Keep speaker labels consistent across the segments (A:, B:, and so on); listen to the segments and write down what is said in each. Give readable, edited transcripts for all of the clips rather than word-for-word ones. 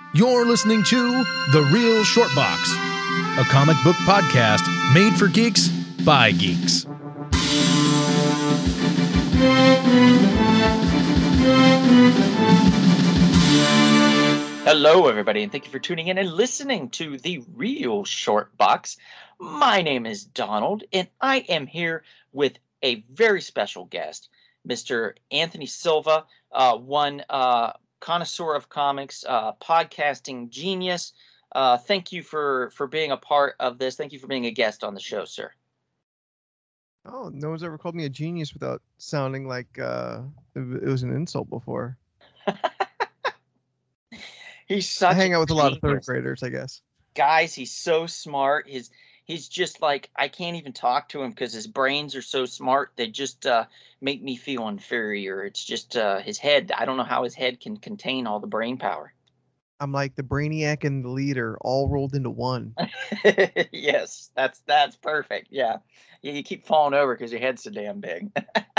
A: You're listening to The Real Short Box, a comic book podcast made for geeks by geeks.
B: Hello, everybody, and thank you for tuning in and listening to The Real Short Box. My name is Donald, and I am here with a very special guest, Mr. Anthony Silva, one connoisseur of comics, podcasting genius. Thank you for being a part of this. Thank you for being a guest on the show, sir.
C: Oh, no one's ever called me a genius without sounding like it was an insult before.
B: He's such
C: I hang out with a lot of third
B: genius.
C: graders, I guess.
B: Guys, he's so smart. He's just like, I can't even talk to him because his brains are so smart. They just make me feel inferior. It's just his head. I don't know how his head can contain all the brain power.
C: I'm like the brainiac and the leader all rolled into one.
B: Yes, that's perfect. Yeah, you keep falling over because your head's so damn big.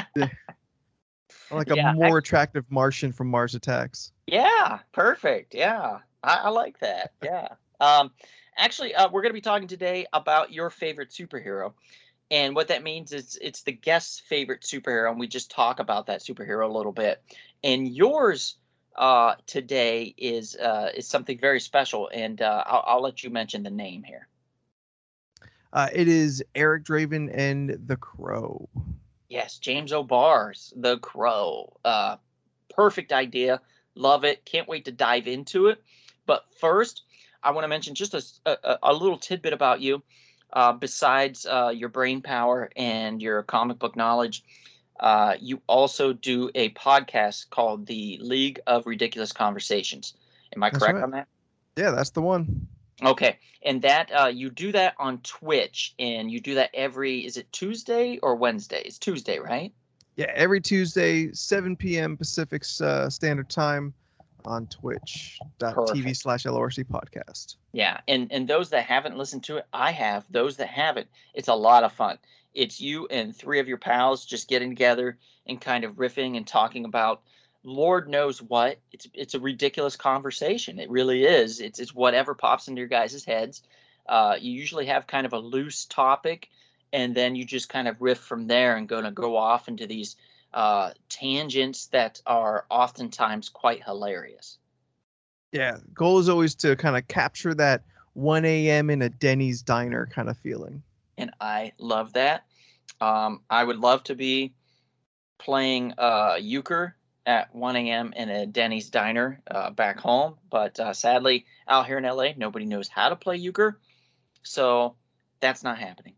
C: I'm like
B: Yeah,
C: a more attractive Martian from Mars Attacks.
B: Yeah, perfect. Yeah, I like that. Yeah. Actually, we're going to be talking today about your favorite superhero. And what that means is it's the guest's favorite superhero, and we just talk about that superhero a little bit. And yours today is something very special, and I'll let you mention the name here.
C: It is Eric Draven and the Crow.
B: Yes, James O'Barr's The Crow. Perfect idea. Love it. Can't wait to dive into it. But first, I want to mention just a little tidbit about you. Besides your brain power and your comic book knowledge, you also do a podcast called the League of Ridiculous Conversations. Am I correct on that?
C: Yeah, that's the one.
B: Okay. And that you do that on Twitch, and you do that is it Tuesday or Wednesday? It's Tuesday, right?
C: Yeah, every Tuesday, 7 p.m. Pacific Standard Time on twitch.tv/LORC podcast.
B: Yeah, and those that haven't listened to it, I have. Those that haven't, it's a lot of fun. It's you and three of your pals just getting together and kind of riffing and talking about Lord knows what. It's a ridiculous conversation. It really is. It's whatever pops into your guys' heads. You usually have kind of a loose topic, and then you just kind of riff from there and gonna go off into these tangents that are oftentimes quite hilarious.
C: Yeah, goal is always to kind of capture that 1 a.m. in a Denny's diner kind of feeling.
B: And I love that. I would love to be playing euchre at 1 a.m. in a Denny's diner back home, but sadly, out here in LA, nobody knows how to play euchre, so that's not happening.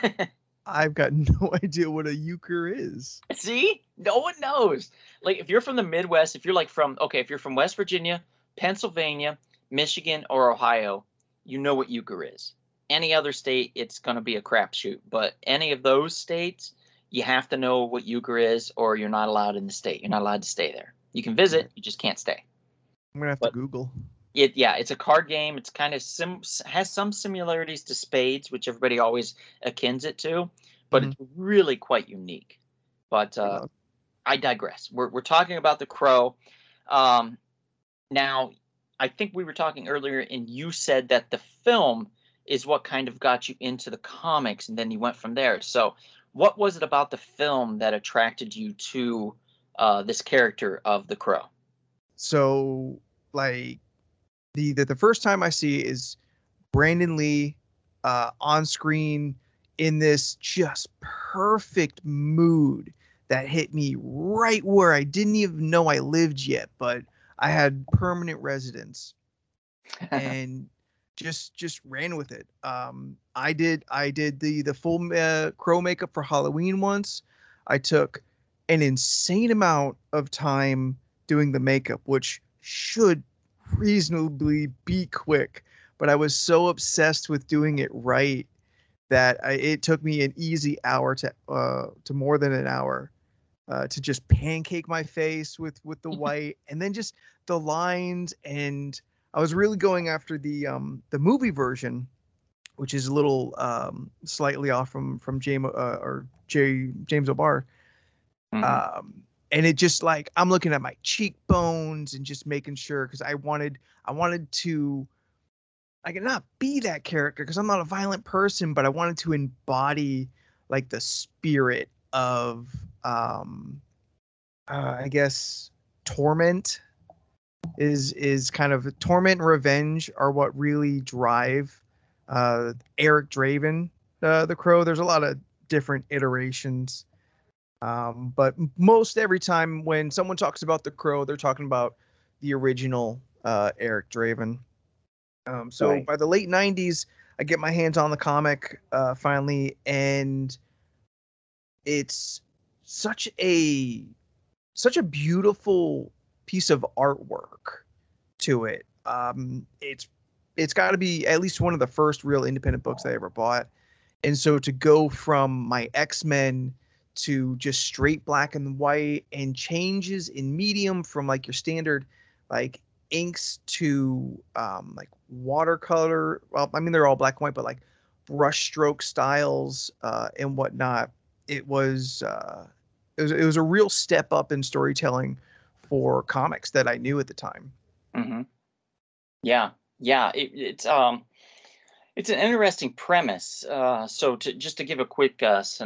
C: I've got no idea what a euchre is.
B: See? No one knows. Like, if you're from the Midwest, if you're from West Virginia, Pennsylvania, Michigan, or Ohio, you know what euchre is. Any other state, it's going to be a crapshoot. But any of those states, you have to know what euchre is, or you're not allowed in the state. You're not allowed to stay there. You can visit, you just can't stay.
C: I'm going to have to Google.
B: It's a card game. It's kind of has some similarities to spades, which everybody always akins it to, but it's really quite unique. But I digress. We're talking about the Crow. Now, I think we were talking earlier, and you said that the film is what kind of got you into the comics, and then you went from there. So, what was it about the film that attracted you to this character of the Crow?
C: So, like, the first time I see is Brandon Lee on screen in this just perfect mood that hit me right where I didn't even know I lived yet, but I had permanent residence and just ran with it. I did the full Crow makeup for Halloween once. I took an insane amount of time doing the makeup, which should reasonably be quick, but I was so obsessed with doing it right that it took me an easy hour to more than an hour to just pancake my face with the white and then just the lines. And I was really going after the movie version, which is a little slightly off from James O'Barr. And it just like I'm looking at my cheekbones and just making sure because I wanted to like not be that character because I'm not a violent person, but I wanted to embody like the spirit of I guess torment is kind of torment and revenge are what really drive Eric Draven, the Crow. There's a lot of different iterations, but most every time when someone talks about the Crow, they're talking about the original Eric Draven. So
B: Right.
C: by the late '90s, I get my hands on the comic finally, and it's such a beautiful piece of artwork to it. It's got to be at least one of the first real independent books I ever bought. And so to go from my X-Men to just straight black and white and changes in medium from like your standard like inks to like watercolor. Well, I mean they're all black and white, but like brushstroke styles and whatnot. It was it was a real step up in storytelling for comics that I knew at the time.
B: Hmm. Yeah, yeah. It's an interesting premise. So just to give a quick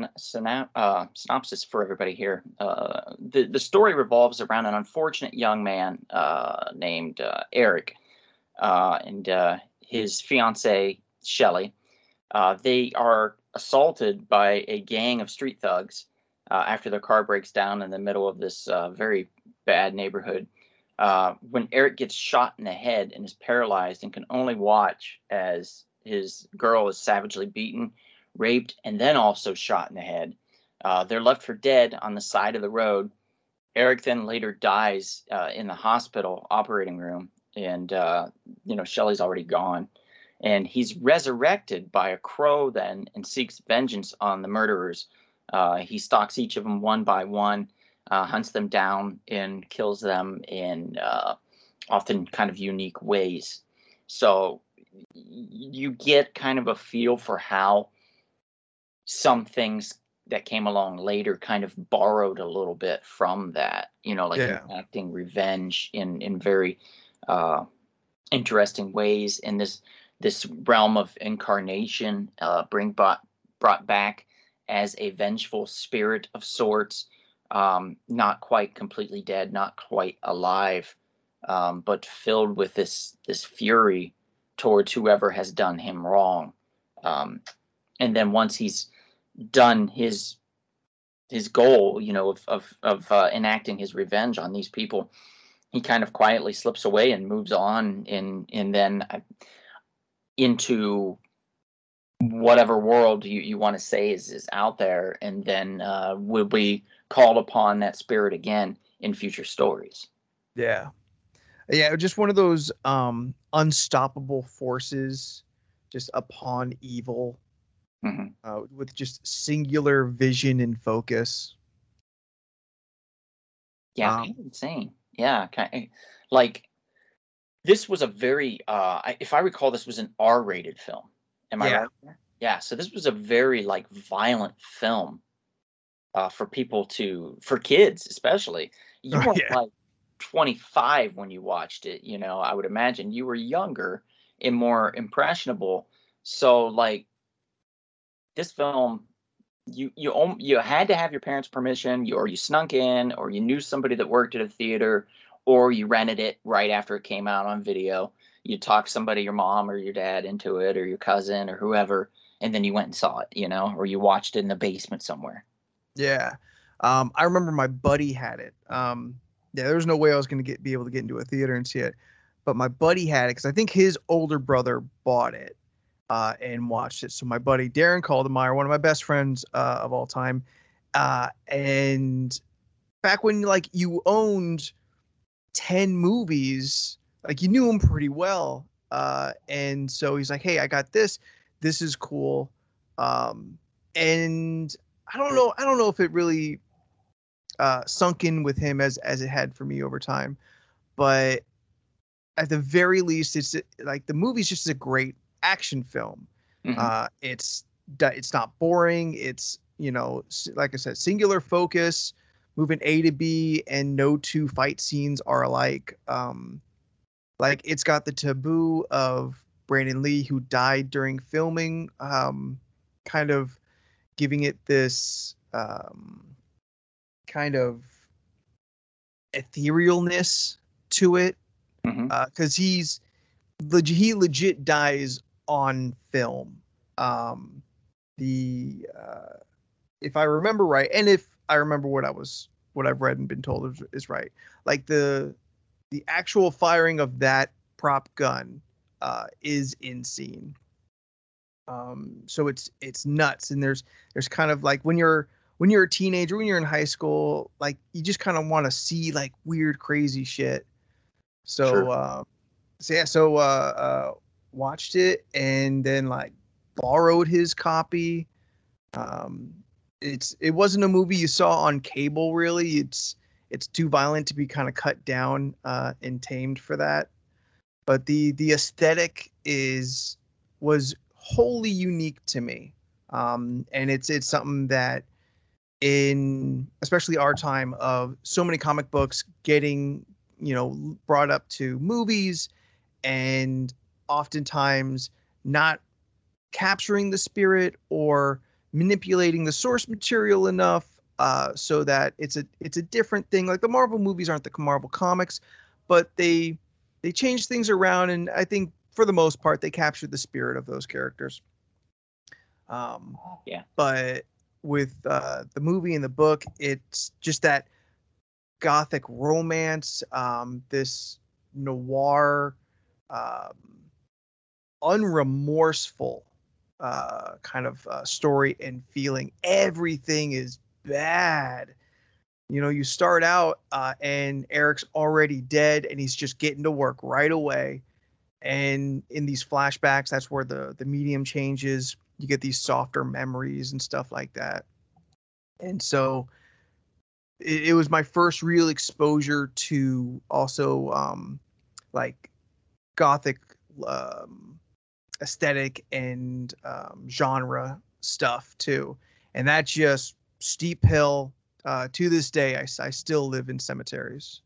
B: synopsis for everybody here, the story revolves around an unfortunate young man named Eric and his fiancee Shelley. They are assaulted by a gang of street thugs after their car breaks down in the middle of this very bad neighborhood. When Eric gets shot in the head and is paralyzed and can only watch as his girl is savagely beaten, raped, and then also shot in the head, they're left for dead on the side of the road. Eric then later dies in the hospital operating room, and Shelley's already gone. And he's resurrected by a crow then and seeks vengeance on the murderers. He stalks each of them one by one, hunts them down, and kills them in often kind of unique ways. So you get kind of a feel for how some things that came along later kind of borrowed a little bit from that, like
C: Yeah.
B: enacting revenge in very uh, interesting ways in this realm of incarnation, brought back as a vengeful spirit of sorts, not quite completely dead, not quite alive, but filled with this fury towards whoever has done him wrong. And then once he's done his goal, of enacting his revenge on these people, he kind of quietly slips away and moves on and then into whatever world you want to say is out there, and then will be called upon that spirit again in future stories.
C: Yeah. Yeah, just one of those unstoppable forces just upon evil
B: Hmm.
C: with just singular vision and focus.
B: Yeah,
C: Um,
B: kind of insane. Yeah, like this was a very if I recall, this was an R-rated film. Am I
C: yeah.
B: right there? Yeah, so this was a very like violent film for kids especially. You
C: Oh,
B: weren't
C: yeah.
B: like 25 when you watched it. I would imagine you were younger and more impressionable. So like this film, you had to have your parents' permission, or you snuck in, or you knew somebody that worked at a theater, or you rented it right after it came out on video. You talked somebody, your mom or your dad, into it, or your cousin or whoever, and then you went and saw it, or you watched it in the basement somewhere.
C: Yeah. I remember my buddy had it. Yeah, there was no way I was going to be able to get into a theater and see it, but my buddy had it because I think his older brother bought it and watched it. So my buddy Darren Caldemeyer, one of my best friends of all time, and back when like you owned 10 movies, like you knew him pretty well, and so he's like, "Hey, I got this. This is cool." Um, and I don't know if it really sunk in with him as it had for me over time. But at the very least, it's like the movie's just a great action film.
B: Hmm.
C: It's not boring. It's like I said, singular focus, moving A to B, and no two fight scenes are alike. Like it's got the taboo of Brandon Lee, who died during filming, kind of giving it this kind of etherealness to it, because he legit dies on film. The If I remember right, and if I remember what I've read and been told is right, like the actual firing of that prop gun is in scene. So it's nuts, and there's kind of like when you're a teenager, when you're in high school, like you just kind of want to see like weird, crazy shit. So
B: Sure.
C: watched it and then like borrowed his copy. It wasn't a movie you saw on cable really. It's too violent to be kind of cut down and tamed for that. But the aesthetic was wholly unique to me. And it's something that in especially our time of so many comic books getting, brought up to movies, and oftentimes not capturing the spirit or manipulating the source material enough, so that it's a different thing. Like the Marvel movies aren't the Marvel comics, but they change things around, and I think for the most part they captured the spirit of those characters.
B: Yeah.
C: But with the movie and the book, it's just that gothic romance, this noir, um, unremorseful kind of story and feeling. Everything is bad. You start out and Eric's already dead, and he's just getting to work right away. And in these flashbacks, that's where the medium changes. You get these softer memories and stuff like that. And so it was my first real exposure to also like gothic um, aesthetic and genre stuff too. And that's just steep hill. To this day, I still live in cemeteries.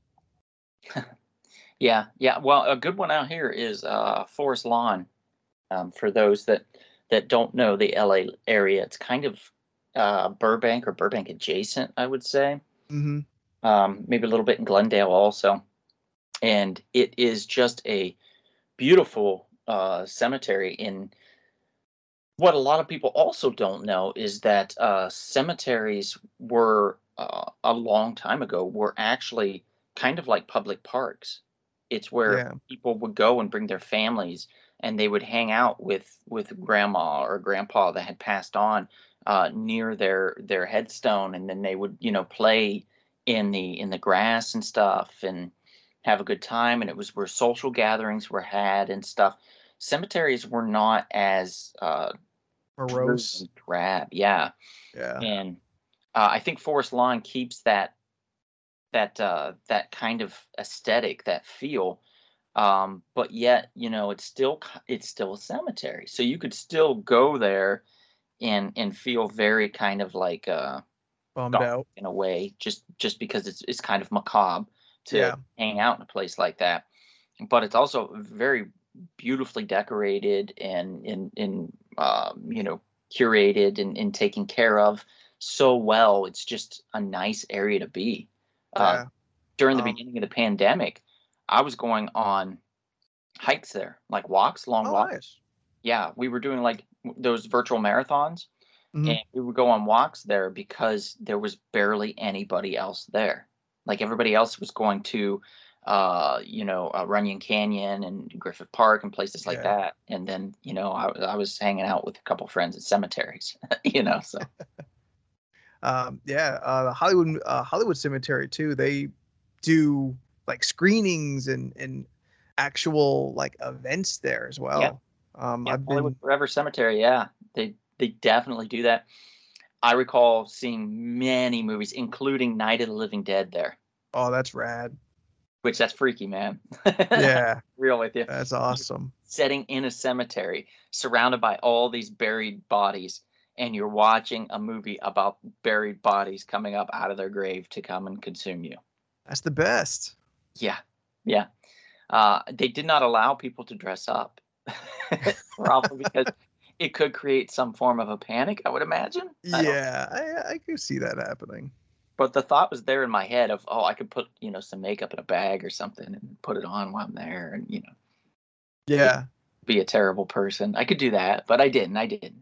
B: Yeah. Yeah. Well, a good one out here is Forest Lawn. For those that don't know the LA area, it's kind of Burbank or Burbank adjacent, I would say.
C: Mm-hmm.
B: Maybe a little bit in Glendale also. And it is just a beautiful cemetery. In what a lot of people also don't know is that cemeteries were a long time ago were actually kind of like public parks. It's where
C: Yeah.
B: people would go and bring their families, and they would hang out with grandma or grandpa that had passed on near their headstone, and then they would play in the grass and stuff and have a good time. And it was where social gatherings were had and stuff. Cemeteries were not as dreary
C: Morose.
B: and drab, yeah.
C: Yeah.
B: And I think Forest Lawn keeps that kind of aesthetic, that feel. But yet, it's still a cemetery, so you could still go there and feel very kind of like
C: Bummed
B: gothic
C: out.
B: in a way, just because it's kind of macabre to
C: Yeah.
B: hang out in a place like that. But it's also very beautifully decorated and curated and taken care of so well. It's just a nice area to be. Uh,
C: Yeah.
B: During the
C: Um,
B: beginning of the pandemic, I was going on hikes there, like walks, long
C: oh,
B: walks.
C: nice.
B: Yeah, we were doing like those virtual marathons,
C: Hmm.
B: and we would go on walks there because there was barely anybody else there. Like everybody else was going to, Runyon Canyon and Griffith Park and places like
C: Yeah.
B: that. And then, I was hanging out with a couple friends at cemeteries, so.
C: Yeah. The Hollywood Cemetery too. They do like screenings and actual like events there as
B: Yeah.
C: well.
B: Yeah.
C: I've
B: Hollywood
C: been.
B: Forever Cemetery. Yeah. They definitely do that. I recall seeing many movies, including Night of the Living Dead there,
C: Oh, that's rad.
B: which that's freaky, man.
C: Yeah.
B: Real with you.
C: That's
B: You're
C: awesome.
B: setting in a cemetery surrounded by all these buried bodies, and you're watching a movie about buried bodies coming up out of their grave to come and consume you.
C: That's the best.
B: Yeah, yeah. They did not allow people to dress up, probably because it could create some form of a panic, I would imagine. I don't.
C: Yeah, I could see that happening.
B: But the thought was there in my head of, oh, I could put, some makeup in a bag or something and put it on while I'm there, and
C: Yeah.
B: be a terrible person. I could do that, but I didn't.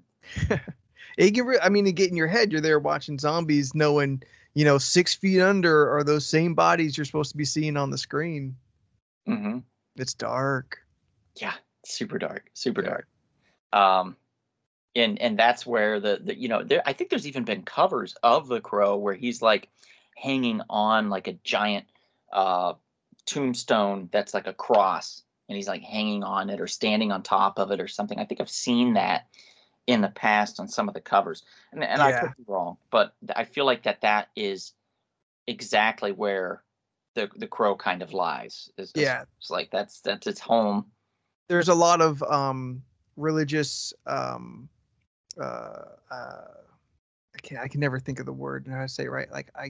C: I mean, to get in your head, you're there watching zombies, knowing 6 feet under are those same bodies you're supposed to be seeing on the screen.
B: Mm-hmm.
C: It's dark.
B: Yeah, super dark, super
C: Yeah.
B: dark. And that's where I think there's even been covers of The Crow where he's like hanging on like a giant tombstone that's like a cross, and he's like hanging on it or standing on top of it or something. I think I've seen that in the past on some of the covers, and I
C: Yeah.
B: could be wrong, but I feel like that is exactly where the Crow kind of lies.
C: Yeah.
B: It's like that's its home.
C: There's a lot of religious uh I can never think of the word how to say it right, like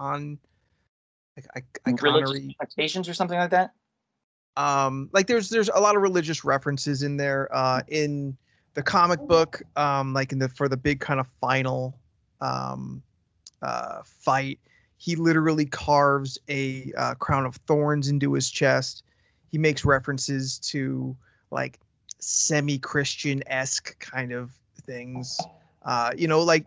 B: Religious
C: iconery.
B: connotations or something like that.
C: Like there's a lot of religious references in there in the comic book, like for the big kind of final um fight. He literally carves a crown of thorns into his chest. He makes references to like semi-Christian-esque kind of things. Like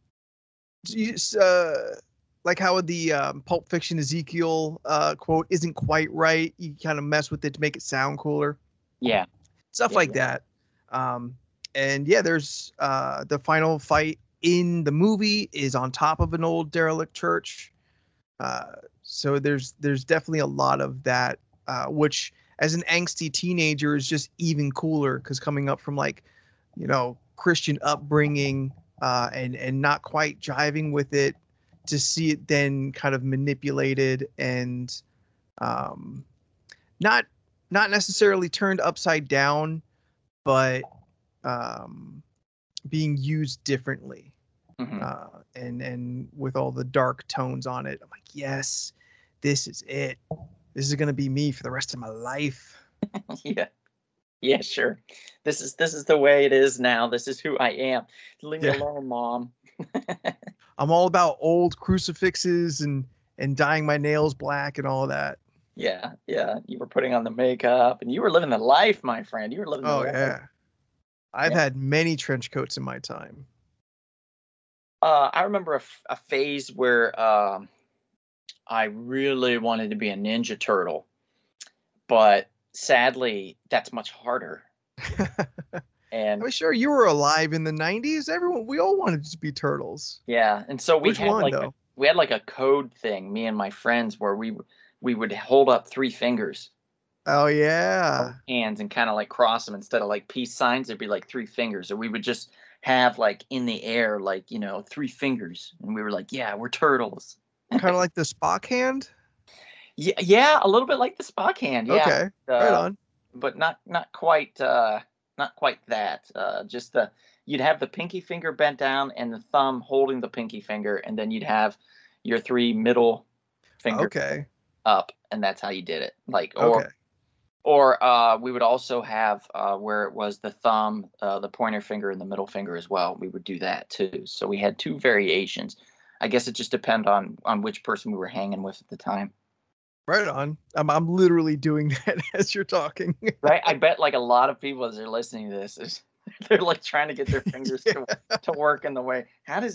C: uh, like how the Pulp Fiction Ezekiel quote isn't quite right. You kind of mess with it to make it sound cooler.
B: Yeah.
C: Stuff
B: Yeah,
C: like
B: yeah.
C: that. And yeah, there's the final fight in the movie is on top of an old derelict church. So there's definitely a lot of that, which as an angsty teenager is just even cooler because coming up from like, Christian upbringing and not quite jiving with it, to see it then kind of manipulated and um, not necessarily turned upside down, but um, being used differently.
B: Mhm.
C: And with all the dark tones on it, I'm like, yes, this is it. This is gonna be me for the rest of my life.
B: Yeah. Yeah, sure. This is the way it is now. This is who I am. Leave me
C: Yeah,
B: alone, mom.
C: I'm all about old crucifixes and dyeing my nails black and all that.
B: Yeah, yeah. You were putting on the makeup and you were living the life, my friend. You were living the
C: Oh
B: life.
C: yeah, I've
B: Yeah.
C: had many trench coats in my time.
B: I remember a phase where I really wanted to be a Ninja Turtle, but sadly, that's much harder. And
C: I'm sure you were alive in the '90s. We all wanted to be turtles.
B: yeah, and so
C: Which one though?
B: we had like a code thing, me and my friends, where we would hold up three fingers,
C: Oh
B: both
C: yeah,
B: hands, and kind of like cross them instead of like peace signs. It'd be like three fingers, or we would just have like in the air, like three fingers, and we were like, yeah, we're turtles.
C: kind of like the Spock hand.
B: Yeah, yeah, a little bit like the Spock hand, yeah,
C: Okay, right
B: uh,
C: on.
B: but not quite that. Just the you'd have the pinky finger bent down and the thumb holding the pinky finger, and then you'd have your three middle fingers
C: Okay,
B: up, and that's how you did it. Like,
C: okay.
B: or we would also have where it was the thumb, the pointer finger, and the middle finger as well. We would do that too. So we had two variations. I guess it just depended on which person we were hanging with at the time.
C: Right on. I'm literally doing that as you're talking.
B: Right? I bet like a lot of people as they're listening to this is they're like trying to get their fingers
C: Yeah.
B: to work in the way.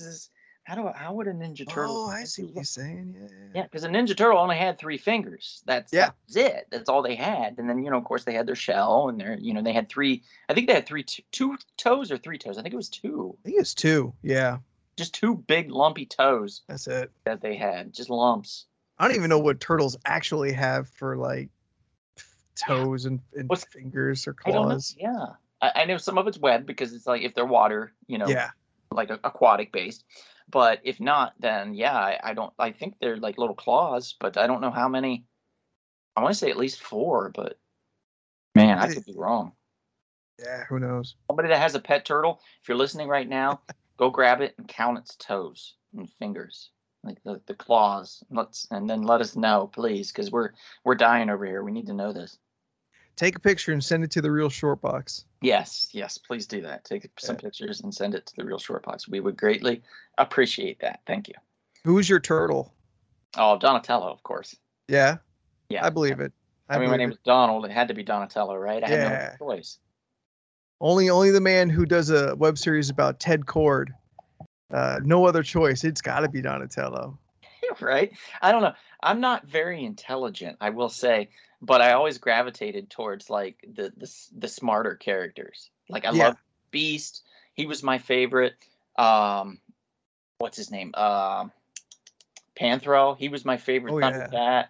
B: How would a Ninja Turtle?
C: Oh, I see what you're saying. Yeah.
B: Yeah, because a Ninja Turtle only had three fingers.
C: Yeah.
B: That was it. That's all they had. And then of course they had their shell and they had three. I think they had two toes or three toes. I think it was two.
C: I think it's two. Yeah.
B: Just two big lumpy toes
C: That's it.
B: that they had. Just lumps.
C: I don't even know what turtles actually have for like
B: Yeah.
C: toes and
B: What's
C: fingers or
B: I don't know.
C: claws.
B: Yeah. I know some of it's web because it's like if they're water,
C: Yeah.
B: like aquatic based. But if not, then yeah, I don't. I think they're like little claws, but I don't know how many. I want to say at least four, but man, I could be wrong.
C: Yeah. Who knows?
B: Somebody that has a pet turtle, if you're listening right now, Go grab it and count its toes and fingers, like the claws. And then let us know, please, because we're dying over here. We need to know this.
C: Take a picture and send it to the Real Short Box.
B: Yes, please do that. Take some pictures and send it to the Real Short Box. We would greatly appreciate that. Thank you.
C: Who's your turtle?
B: Oh, Donatello, of course.
C: Yeah,
B: Yeah,
C: I believe it.
B: I mean, my name was Donald. It had to be Donatello, right? I had no other choice.
C: Only the man who does a web series about Ted Cord. No other choice. It's got to be Donatello.
B: Right? I don't know. I'm not very intelligent, I will say, but I always gravitated towards like the smarter characters. Like I love Beast. He was my favorite. What's his name? Panthro. He was my favorite Thundercat.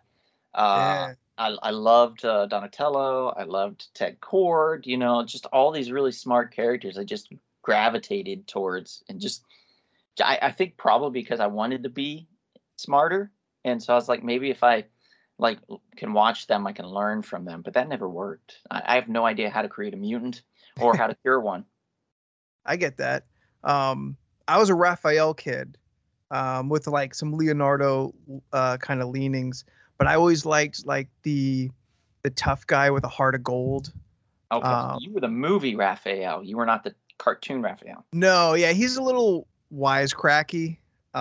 B: I loved Donatello. I loved Ted Cord. You know, just all these really smart characters I just gravitated towards, and just I think probably because I wanted to be smarter, and so I was like, maybe if I like can watch them, I can learn from them. But that never worked. I have no idea how to create a mutant or how to cure one.
C: I get that. I was a Raphael kid, with like some Leonardo kind of leanings, but I always liked like the tough guy with a heart of gold.
B: Okay, so you were the movie Raphael. You were not the cartoon Raphael.
C: No, yeah, he's a little wisecracky.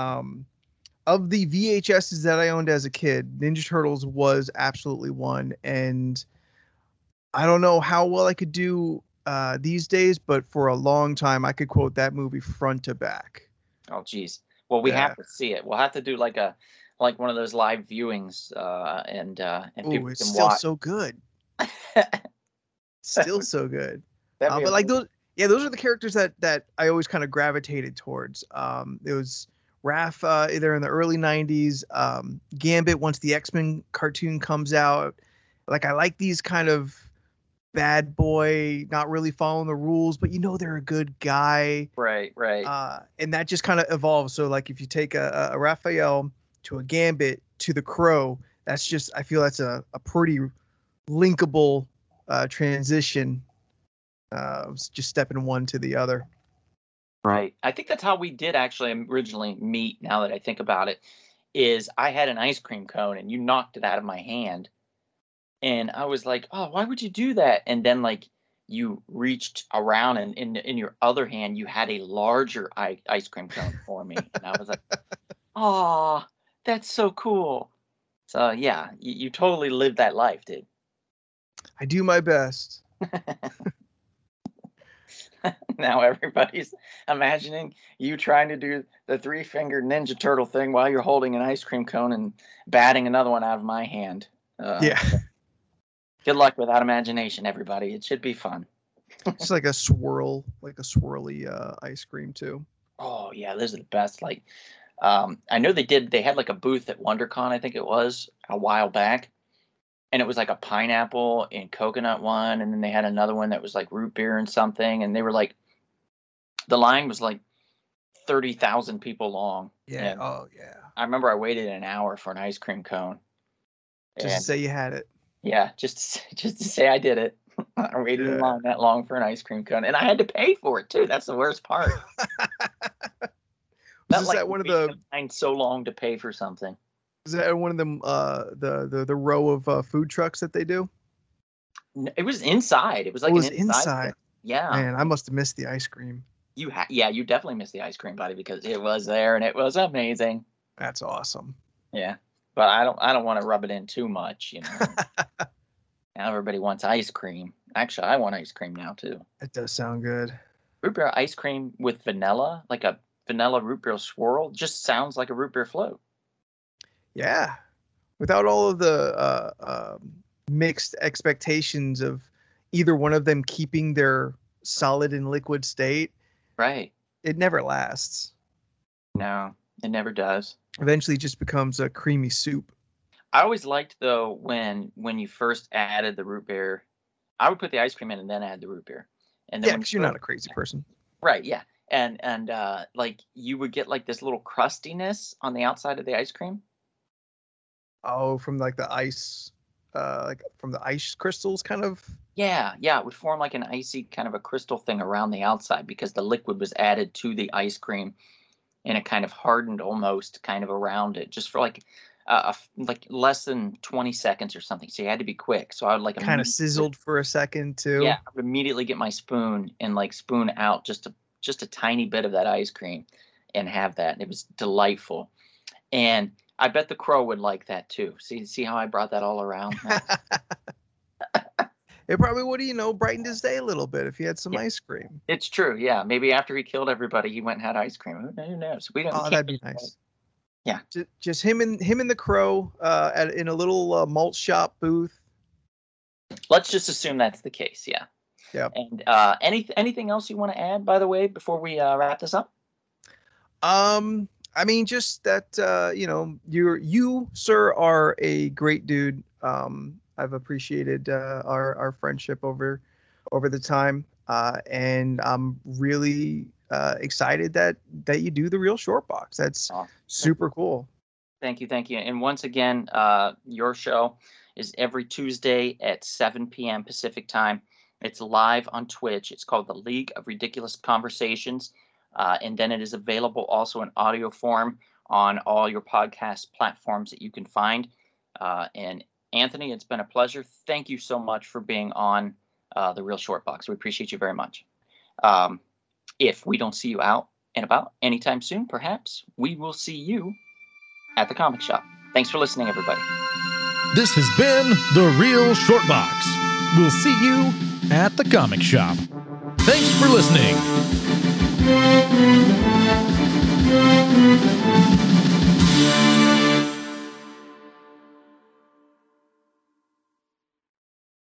C: Of the VHSs that I owned as a kid, Ninja Turtles was absolutely one, and I don't know how well I could do these days, but for a long time I could quote that movie front to back.
B: Oh, geez. Well, we have to see it. We'll have to do like one of those live viewings, and people
C: it's
B: can
C: still
B: watch.
C: So good. Still so good.
B: But
C: like those are the characters that I always kind of gravitated towards. It was Raph either in the early 90s, Gambit once the X-Men cartoon comes out. Like I like these kind of bad boy, not really following the rules, but they're a good guy.
B: Right.
C: And that just kind of evolves. So like if you take a Raphael to a Gambit to the Crow, I feel that's a pretty linkable transition. Just stepping one to the other.
B: Right. I think that's how we did actually originally meet. Now that I think about it, is I had an ice cream cone and you knocked it out of my hand, and I was like, "Oh, why would you do that?" And then like you reached around and in your other hand you had a larger ice cream cone for me, and I was like, "Oh, that's so cool." So yeah, you totally lived that life, dude.
C: I do my best.
B: Now everybody's imagining you trying to do the three-fingered Ninja Turtle thing while you're holding an ice cream cone and batting another one out of my hand. Good luck with that imagination, everybody. It should be fun.
C: It's like a swirly ice cream too.
B: Oh yeah, those are the best. Like, I know they had like a booth at WonderCon, I think it was a while back, and it was like a pineapple and coconut one, and then they had another one that was like root beer and something, and they were like, the line was like 30,000 people long.
C: Yeah.
B: And
C: Oh yeah.
B: I remember I waited an hour for an ice cream cone.
C: Just to say you had it.
B: Yeah, just to say I did it. I waited in line that long for an ice cream cone, and I had to pay for it too. That's the worst part.
C: Was that one of the
B: line so long to pay for something?
C: Is that one of them the row of food trucks that they do?
B: It was inside. It was like
C: an inside.
B: Yeah.
C: Man, I must have missed the ice cream.
B: You definitely missed the ice cream, buddy, because it was there and it was amazing.
C: That's awesome.
B: Yeah, but I don't want to rub it in too much, Now everybody wants ice cream. Actually, I want ice cream now too.
C: It does sound good.
B: Root beer ice cream with vanilla, like a vanilla root beer swirl, just sounds like a root beer float.
C: Yeah, without all of the mixed expectations of either one of them keeping their solid and liquid state.
B: Right.
C: It never lasts.
B: No, it never does.
C: Eventually, it just becomes a creamy soup.
B: I always liked though when you first added the root beer, I would put the ice cream in and then add the root beer. And then
C: because you're not a crazy person.
B: Right. Yeah. And like you would get like this little crustiness on the outside of the ice cream.
C: Oh, from like the ice like from the ice crystals, kind of.
B: Yeah, it would form like an icy kind of a crystal thing around the outside because the liquid was added to the ice cream, and it kind of hardened almost kind of around it just for like like less than 20 seconds or something. So you had to be quick. So I would like
C: Kind of sizzled for a second too.
B: Yeah, I would immediately get my spoon and like spoon out just a tiny bit of that ice cream and have that. And it was delightful. And I bet the crow would like that too. See how I brought that all around?
C: It probably would have, brightened his day a little bit if he had some ice cream.
B: It's true. Yeah. Maybe after he killed everybody, he went and had ice cream. Who knows? We
C: Oh, that'd be nice.
B: Yeah.
C: Just him and the crow in a little malt shop booth.
B: Let's just assume that's the case. Yeah.
C: Yeah.
B: And anything else you want to add, by the way, before we wrap this up?
C: I mean, just that you, sir, are a great dude. I've appreciated our friendship over the time, and I'm really excited that you do the Real Short Box. That's super cool.
B: Thank you. And once again, your show is every Tuesday at 7 p.m. Pacific time. It's live on Twitch. It's called the League of Ridiculous Conversations, and then it is available also in audio form on all your podcast platforms that you can find. And Anthony, it's been a pleasure. Thank you so much for being on the Real Short Box. We appreciate you very much. If we don't see you out and about anytime soon, perhaps we will see you at the comic shop. Thanks for listening, everybody.
A: This has been the Real Short Box. We'll see you at the comic shop. Thanks for listening.